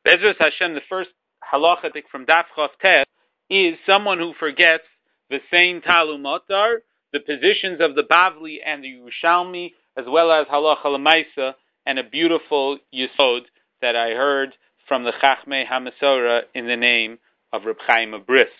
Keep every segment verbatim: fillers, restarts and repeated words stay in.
Bezras Hashem, the first halacha from Daf Chav Tes is someone who forgets the same Talumatar, the positions of the Bavli and the Yerushalmi, as well as halacha l'maisa, and a beautiful yesod that I heard from the Chachmei HaMasorah in the name of Reb Chaim of Brisk.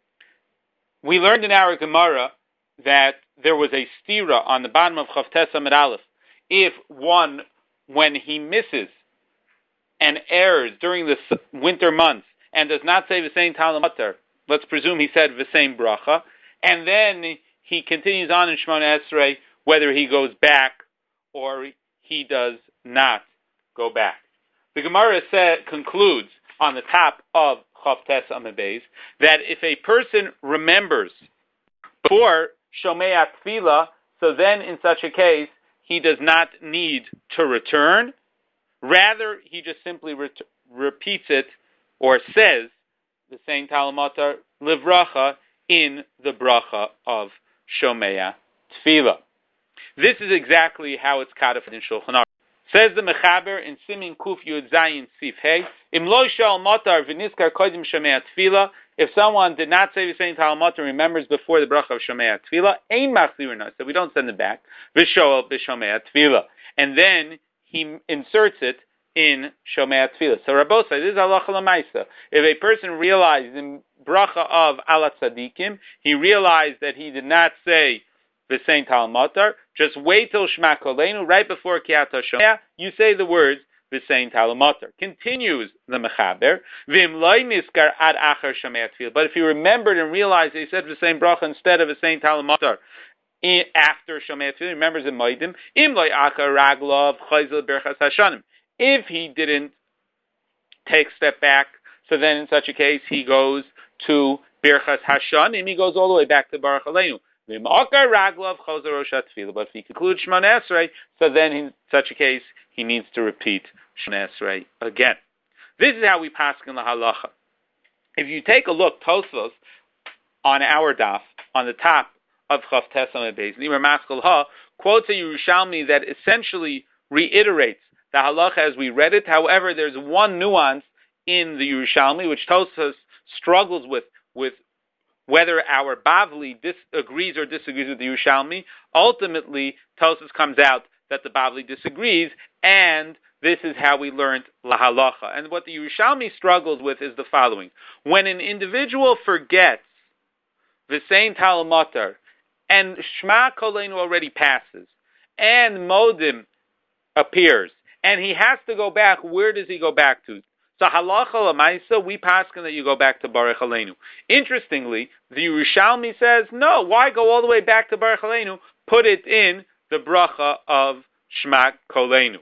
We learned in our Gemara that there was a stira on the bottom of Chav Tes Amud Aleph. If one, when he misses and errs during the winter months and does not say the same Talmud, let's presume he said the same bracha, and then he continues on in Shemona Esrei, whether he goes back or he does not go back. The Gemara said, concludes on the top of Chav Tes Amud Beis that if a person remembers before Shomei Tefillah, so then in such a case he does not need to return. Rather, he just simply re- repeats it or says the same Talmutar Livracha in the bracha of Shomei Tefillah. This is exactly how it's codified in Shulchan Aruch. Says the Mechaber in Simin Kuf Yud Zayin Sif Hey, Im lo shal matar v'niskar kodim Shomei Tefillah. If someone did not say the same Talmud and remembers before the bracha of Shomei Tefillah, ein machzirna, so we don't send it back. V'shoel b'Shomei Tefillah, and then he inserts it in Shomei Tefillah. So Rabbi says, this is halacha l'maisa. If a person realized in bracha of Ala Tzadikim, he realized that he did not say the same Talmud, just wait till Shema Koleinu, right before Kriyat HaShomea, you say the words the same Talmud. Continues the Mechaber, V'im loy niskar ad achar Shomei Tefillah. But if he remembered and realized that he said the same bracha instead of the same Talmud after Shomei Tefillah, he remembers in Moedim, Im loy achar raglov chayzel berchas hashanim. If he didn't take a step back, so then in such a case he goes to Birchas Hashanim, he goes all the way back to Baruch Aleinu. But if he concludes Shemona Esrei, so then in such a case he needs to repeat Shemona Esrei again. This is how we paskin the halacha. If you take a look, Tosfos, on our daf, on the top of Chav Tes Amud Beis, Nimar Maskal Ha quotes a Yerushalmi that essentially reiterates the halacha as we read it. However, there's one nuance in the Yerushalmi which Tosfos struggles with, with whether our Bavli disagrees or disagrees with the Yerushalmi. Ultimately, Tosfos comes out that the Bavli disagrees, and this is how we learned la halacha. And what the Yerushalmi struggles with is the following: when an individual forgets the same Talmutar, and Shema Koleinu already passes, and Modim appears, and he has to go back, where does he go back to? So halacha l'maisa, we paskin that you go back to Baruch Aleinu. Interestingly, the Yerushalmi says, no, why go all the way back to Baruch Aleinu? Put it in the bracha of Shema Koleinu.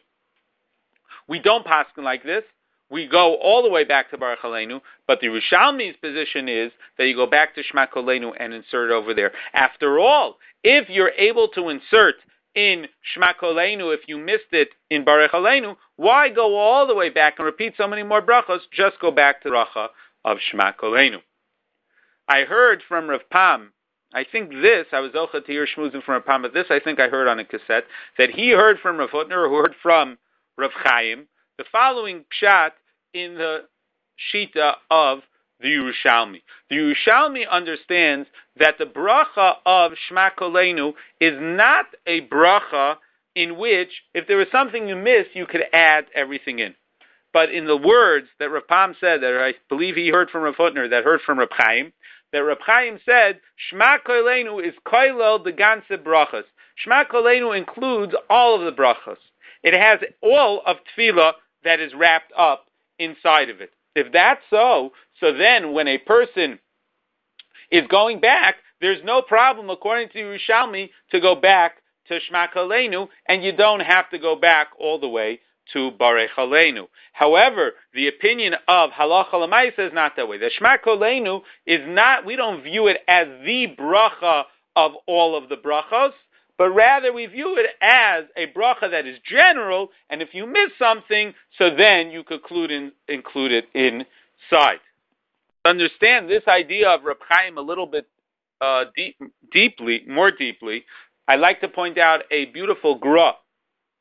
We don't paskin like this. We go all the way back to Baruch Aleinu, but the Yerushalmi's position is that you go back to Shema Koleinu and insert it over there. After all, if you're able to insert in Shema Koleinu, if you missed it in Baruch Aleinu, why go all the way back and repeat so many more brachos? Just go back to the bracha of Shema Koleinu. I heard from Rav Pam, I think this, I was zocheh to hear shmuzim from Rav Pam, but this I think I heard on a cassette, that he heard from Rav Hutner, who heard from Rav Chaim, the following pshat in the shita of the Yerushalmi. The Yerushalmi understands that the bracha of Shema Koleinu is not a bracha in which, if there was something you missed, you could add everything in. But in the words that Rav Pam said, that I believe he heard from Rav Hutner, that heard from Rav Chaim, that Rav Chaim said, Shema Koleinu is koilel the ganze brachas. Shema Koleinu includes all of the brachas. It has all of tefillah that is wrapped up inside of it. If that's so, so then when a person is going back, there's no problem, according to Yerushalmi, to go back to Shema Koleinu, and you don't have to go back all the way to Baruch Aleinu. However, the opinion of Halacha L'maisa is not that way. The Shema Koleinu is not, we don't view it as the bracha of all of the brachos, but rather we view it as a bracha that is general, and if you miss something, so then you could include, in, include it inside. To understand this idea of Reb Chaim a little bit uh, deep, deeply, more deeply, I'd like to point out a beautiful gra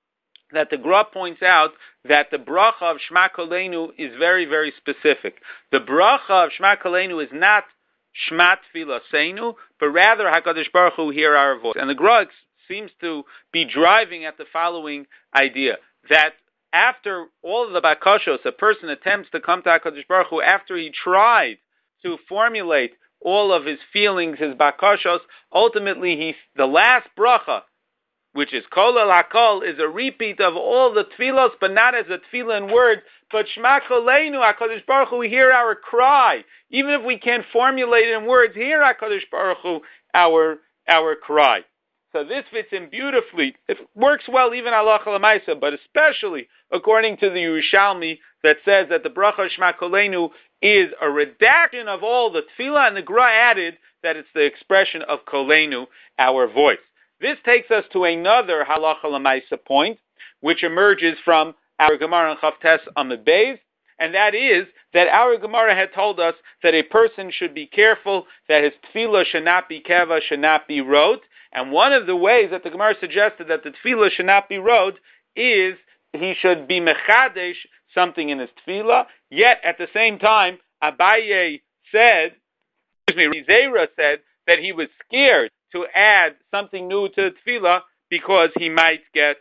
that the Gra points out that the bracha of Shema Koleinu is very, very specific. The bracha of Shema Koleinu is not Shema Tefillah Seinu, but rather HaKadosh Baruch Hu hear our voice. And the Gra seems to be driving at the following idea, that after all of the bakashos, a person attempts to come to HaKadosh Baruch Hu after he tried to formulate all of his feelings, his bakashos, ultimately he, the last bracha, which is Kol El HaKol, is a repeat of all the tefillos, but not as a tefillah in words, but Shema Koleinu, HaKadosh Baruch Hu, we hear our cry. Even if we can't formulate it in words, hear HaKadosh Baruch Hu, our, our cry. So this fits in beautifully. It works well even halacha l'maisa, but especially according to the Yerushalmi that says that the bracha Shema Koleinu is a redaction of all the tefillah, and the Gra added that it's the expression of Koleinu, our voice. This takes us to another halacha l'maisa point, which emerges from our Gemara in Chavtes Amud Beis, and that is that our Gemara had told us that a person should be careful that his tefillah should not be keva, should not be rot. And one of the ways that the Gemara suggested that the tefillah should not be rot is he should be mechadesh something in his tefillah. Yet at the same time, Abaye said, excuse me, Rizera said that he was scared to add something new to the tefillah because he might get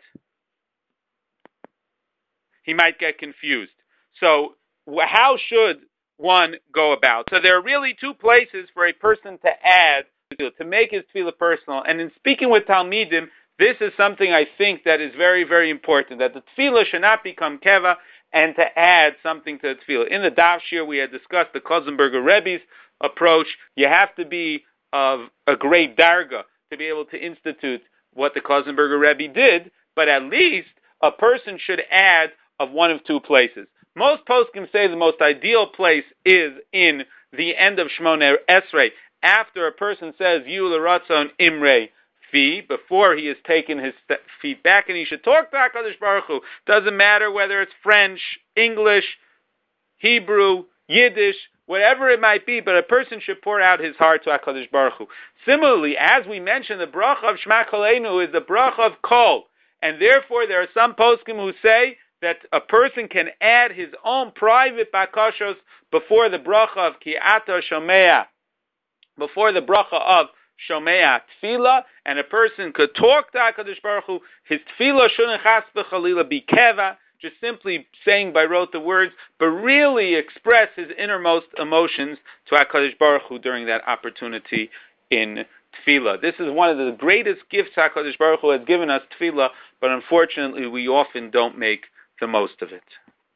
he might get confused. So how should one go about? So there are really two places for a person to add, to make his tefillah personal. And in speaking with Talmidim, this is something I think that is very, very important, that the tefillah should not become keva and to add something to the tefillah. In the Daf Shir, we had discussed the Kozenberger Rebbe's approach. You have to be of a great darga to be able to institute what the Kozenberger Rebbe did, but at least a person should add of one of two places. Most poskim say the most ideal place is in the end of Shmoneh Esrei, after a person says Yu l'ratzon imrei fi, before he has taken his feet back, and he should talk to HaKadosh Baruch Hu. Doesn't matter whether it's French, English, Hebrew, Yiddish, whatever it might be, but a person should pour out his heart to HaKadosh Baruch Hu. Similarly, as we mentioned, the bracha of Shema Koleinu is the bracha of Kol, and therefore there are some poskim who say that a person can add his own private bakashos before the bracha of Ki'ata Shomea, before the bracha of Shomea Tefillah, and a person could talk to HaKadosh Baruch Hu. His Tefillah shouldn't chas v'chalila be keva, just simply saying by rote the words, but really express his innermost emotions to HaKadosh Baruch Hu during that opportunity in Tefillah. This is one of the greatest gifts HaKadosh Baruch Hu has given us, Tefillah, but unfortunately we often don't make the most of it.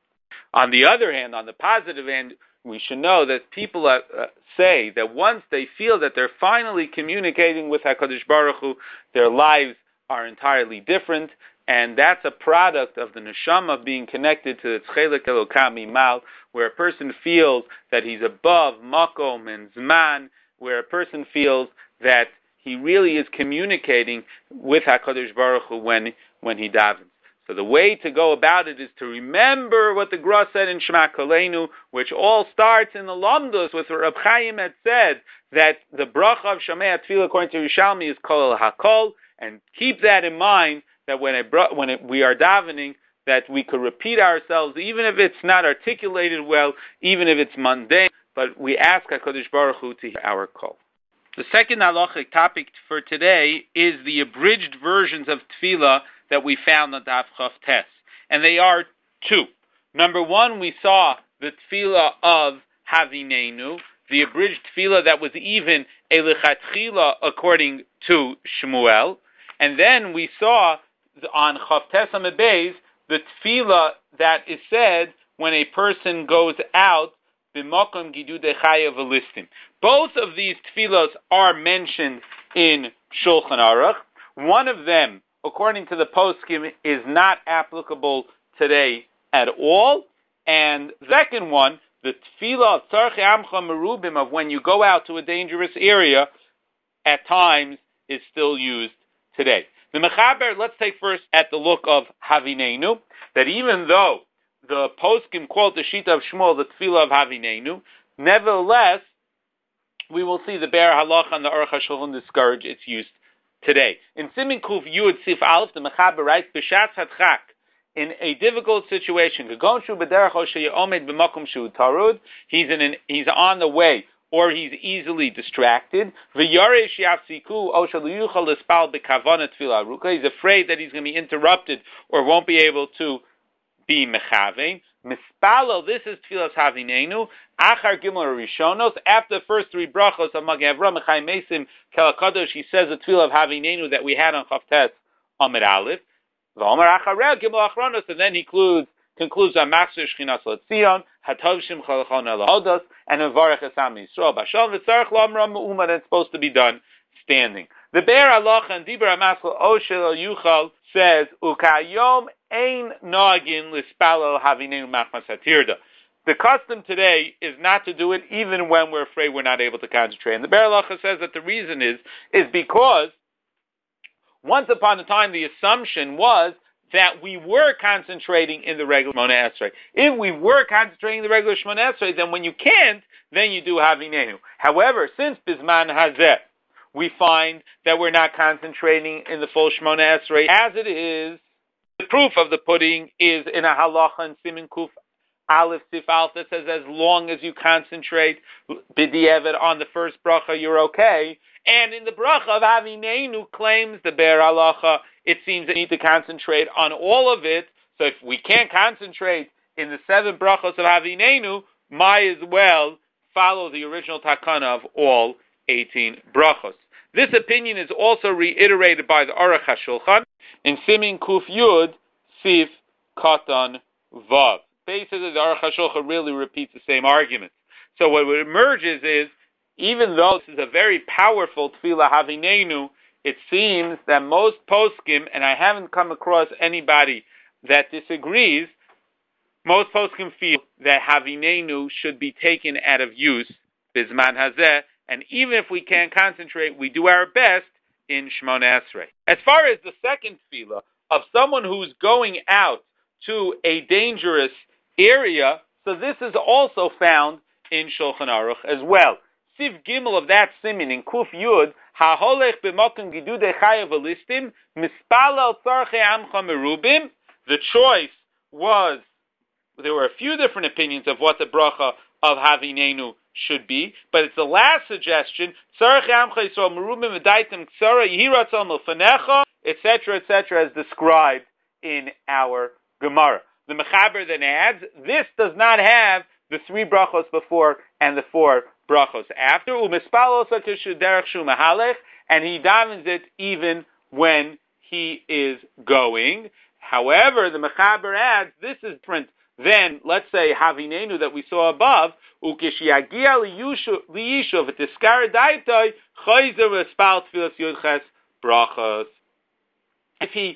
On the other hand, on the positive end, we should know that people uh, say that once they feel that they're finally communicating with HaKadosh Baruch Hu, their lives are entirely different, and that's a product of the neshama being connected to the Tchelik Elokam Imal, where a person feels that he's above makom and zman, where a person feels that he really is communicating with HaKadosh Baruch Hu when, when he davens. So the way to go about it is to remember what the Gra said in Shema Koleinu, which all starts in the Lamdos with what Reb Chaim had said, that the bracha of Shomea Tefillah according to Yerushalmi is Kol El HaKol, and keep that in mind, that when, it, when it, we are davening, that we could repeat ourselves, even if it's not articulated well, even if it's mundane, but we ask HaKadosh Baruch Hu to hear our call. The second halachic topic for today is the abridged versions of Tefillah that we found on Daf Chavtes, and they are two. Number one, we saw the Tefillah of Havineinu, the abridged Tefillah that was even a lechatchila according to Shmuel, and then we saw on Chavtes Amud Beis the Tefillah that is said when a person goes out b'makom gidudei chayav v'listim. Both of these tefillos are mentioned in Shulchan Aruch. One of them, according to the poskim, is not applicable today at all. And the second one, the tefillah of tzarchei amcha merubim, of when you go out to a dangerous area, at times is still used today. The Mechaber, let's take first at the look of Havineinu, that even though the poskim quote the Shita of Shmuel, the tefillah of Havineinu, nevertheless, we will see the Be'er Halacha and the Aruch HaShulchan discourage its use today. In Simin Kuf Yud Sif Aleph, the Mechaber writes, B'shatz Hadchak, in a difficult situation. He's in an, he's on the way, or he's easily distracted. He's afraid that he's going to be interrupted or won't be able to be mechavein. Mispalo, this is Tfilas Havinenu. Achar Gimel Rishonos, after the first three brachos of Magen Avraham Mechai Mesim Kelakadosh, he says the Tfilah of Havinenu that we had on Chavtes Amid Aleph. V'Omer Acharel Gimel Achronos, and then he concludes concludes on Maxer Shchinas L'Tzion, Hatov Shim Chalachon Elodos, and Mevarech Esam Yisrael. Bashal V'Tzarech L'Amram Me'uma, that's supposed to be done standing. The Be'er Halacha and Dibur HaMaskal Oshel Yuchal says, Ukayom Ein Noagin L'Spalel Havinenu Machmas Hatirda. The custom today is not to do it even when we're afraid we're not able to concentrate. And the Be'er Halacha says that the reason is, is because once upon a time the assumption was that we were concentrating in the regular Shmona Esrei. If we were concentrating in the regular Shmona Esrei, then when you can't, then you do Havinenu. However, since Bisman Hazeh, we find that we're not concentrating in the full Shmona Esrei as it is. The proof of the pudding is in a halacha and Simin Kuf Aleph Sif Alf that says as long as you concentrate b'di'evet on the first bracha, you're okay. And in the bracha of Havinenu claims the Be'er Halacha, it seems that we need to concentrate on all of it. So if we can't concentrate in the seven brachos of Havinenu, might as well follow the original takana of all eighteen brachos. This opinion is also reiterated by the Aruch HaShulchan in Simin Kuf Yud Sif Katan Vav. Basically, the Aruch HaShulchan really repeats the same arguments. So what emerges is, even though this is a very powerful Tfilah Havinenu, it seems that most poskim, and I haven't come across anybody that disagrees, most poskim feel that Havinenu should be taken out of use, Bizman Hazeh, and even if we can't concentrate, we do our best in Shmona Esrei. As far as the second tefillah of someone who's going out to a dangerous area, so this is also found in Shulchan Aruch as well. Siv Gimel of that simin in Kuf Yud, Ha'holech b'mokim gidude chayav alistim, mispalel tzarchei amcha merubim. The choice was, there were a few different opinions of what the bracha of Havinenu should be, but it's the last suggestion, tzarchei amcha yisrael merubim v'daitim ksara yihiratzal milfanecha, et cetera, et cetera, as described in our Gemara. The Mechaber then adds, this does not have the three brachos before and the four brachos after. Umispal also derech shu mahalech, and he davens it even when he is going. However, the Mechaber adds, this is different than, let's say, Havinenu that we saw above. Ukishiagia liyishuv v'tiskar daitoi chayzer v'spal tfilas yudches brachos. If he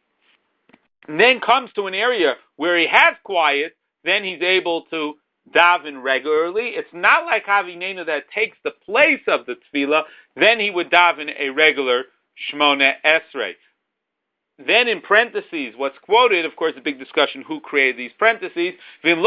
then comes to an area where he has quiet, then he's able to daven regularly. It's not like Havinenu that takes the place of the tefillah. Then he would daven a regular Shmona Esrei. Then in parentheses, what's quoted, of course, a big discussion who created these parentheses. And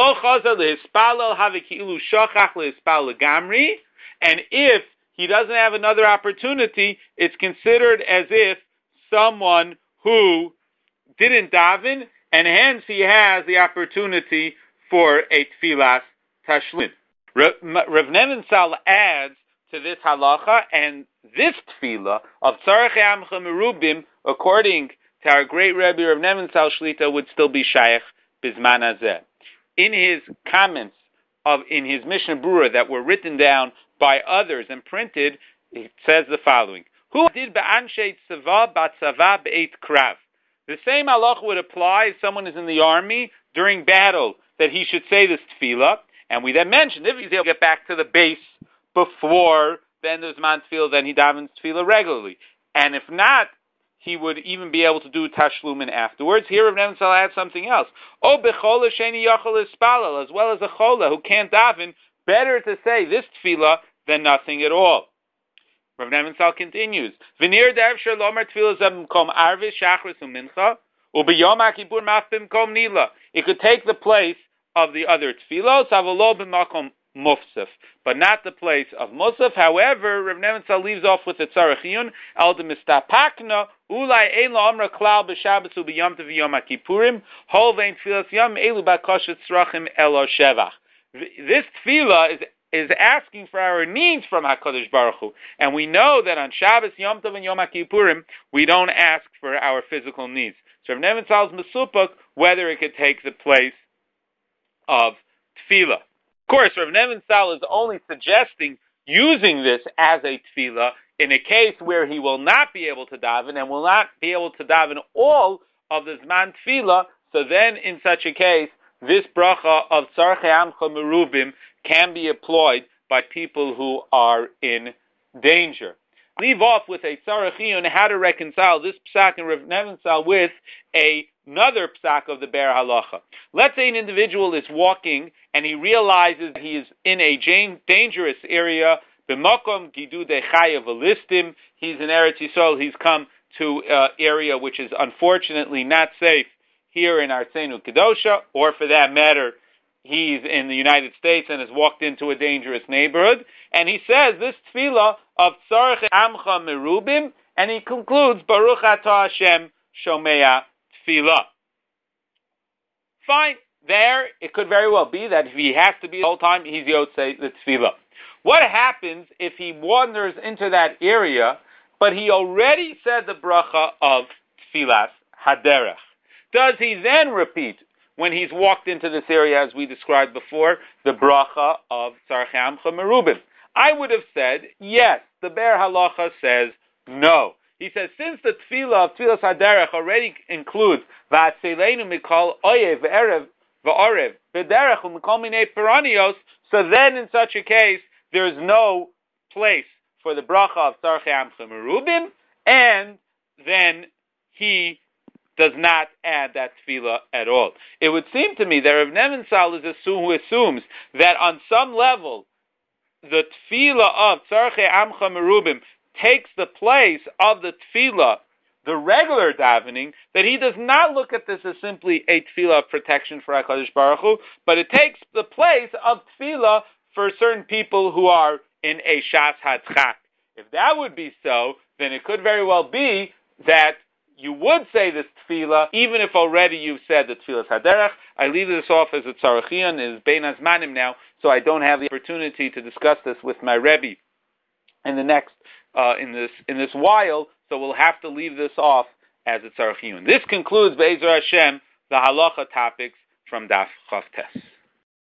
if he doesn't have another opportunity, it's considered as if someone who didn't daven, and hence he has the opportunity for a tefillas tashlumin. Rav Nevensal adds to this halacha, and this tefillah of tzarchei amcha merubim, according to our great Rebbe Rav Nevensal Shlita, would still be shaykh bizman hazeh. In his comments of in his Mishnah Berurah that were written down by others and printed, it says the following: Who did be'anshei tzava b'tzava be'eit krav? The same halacha would apply if someone is in the army during battle, that he should say this tefillah. And we then mentioned, if he's able to get back to the base before the end of his man tefillah, then he davens tefillah regularly. And if not, he would even be able to do tashlumin afterwards. Here Rav Nevensal adds something else. O bechola sheni yachol ispalel, as well as a chola who can't daven, better to say this tefillah than nothing at all. Rav Nevensal continues, V'nir d'evshar lomar tefillah zeh b'mkom arvis shachris u'mincha, u'b'yom ha'kibur maf b'mkom nila. It could take the place of the other tefillos, avolo b'makom Mufsaf, but not the place of Musaf. However, Rav Nebenzahl leaves off with the Tzarech Iyun, El de Mistapakna, Ulai Ein Lo Amra Klal B'Shabbos U'B'Yom Tov V'Yom HaKippurim, Hol Vein Tfilas Yom Elu B'Koshet Tzrachim Elo Shevach. This tefillah is is asking for our needs from HaKadosh Baruch Hu, and we know that on Shabbos, Yom Tov, and Yom HaKippurim, we don't ask for our physical needs. So Rav Nebenzahl is mesupok whether it could take the place of tefillah. Of course, Rav Nebenzahl is only suggesting using this as a tefillah in a case where he will not be able to daven and will not be able to daven all of the Zman tefillah. So then, in such a case, this bracha of Tzarchei Amcha Merubim can be employed by people who are in danger. Leave off with a Tzarech Iyun how to reconcile this psak in Rav Nebenzahl with a, another psak of the Be'er Halacha. Let's say an individual is walking and he realizes he is in a dangerous area. B'makom Gidudei Chayav Listim. He's in Eretz Yisrael. He's come to an area which is unfortunately not safe here in Artzenu Kedosha, or for that matter, he's in the United States and has walked into a dangerous neighborhood, and he says this tefillah of Tzarech Amcha Merubim, and he concludes Baruch Atah Hashem Shomea Tefillah. Fine, there it could very well be that if he has to be the whole time, he's Yotzei the Tefillah. What happens if he wanders into that area, but he already said the bracha of Tefillas Haderech? Does he then repeat, when he's walked into this area, as we described before, the bracha of Tzarchei Amcha Merubim? I would have said, yes. The Be'er Halacha says no. He says, since the tefillah of Tfilas HaDerech already includes V'atzeleinu mikol oyev v'erev v'orev v'derech u'mikol minei peranios, so then in such a case, there is no place for the bracha of Tzarchei Amcha Merubim, and then he does not add that tefillah at all. It would seem to me that Rav Nebenzahl is assume, who assumes that on some level the tefillah of Tzarchei Amcha Merubim takes the place of the tefillah, the regular davening, that he does not look at this as simply a tefillah of protection for HaKadosh Baruch Hu, but it takes the place of tefillah for certain people who are in a Shas HaTchak. If that would be so, then it could very well be that you would say this tefillah, even if already you've said the tefillah Haderech. I leave this off as a Tzarech Iyun, it is Bein Hazmanim now, so I don't have the opportunity to discuss this with my Rebbe in the next, uh, in this in this while, so we'll have to leave this off as a Tzarech Iyun. This concludes, Be'ezer Hashem, the halacha topics from Daf Chav Tes.